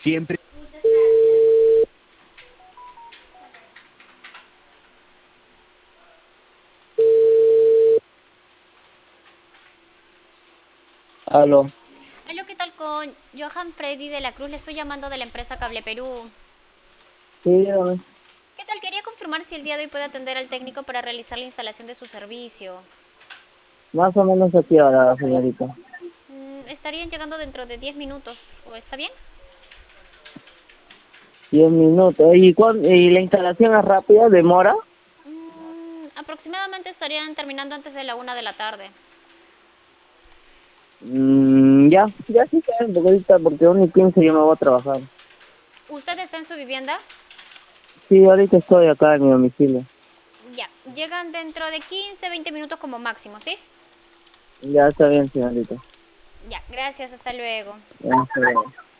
Siempre. Aló. Hola, ¿qué tal con Johan Freddy de la Cruz? Le estoy llamando de la empresa Cable Perú. Sí, dígame. ¿Qué tal? Quería confirmar si el día de hoy puede atender al técnico para realizar la instalación de su servicio. Más o menos aquí ahora, señorita. Estarían llegando dentro de 10 minutos. ¿O está bien? 10 minutos. ¿Y la instalación es rápida? ¿Demora? Aproximadamente estarían terminando antes de la 1 de la tarde. Ya sí saben, porque ahorita, porque 1:15 yo me voy a trabajar. ¿Usted está en su vivienda? Sí, ahorita estoy acá en mi domicilio. Ya. Llegan dentro de 15, 20 minutos como máximo, ¿sí? Ya está bien, señorita. Ya. Gracias. Hasta luego. Ya está bien.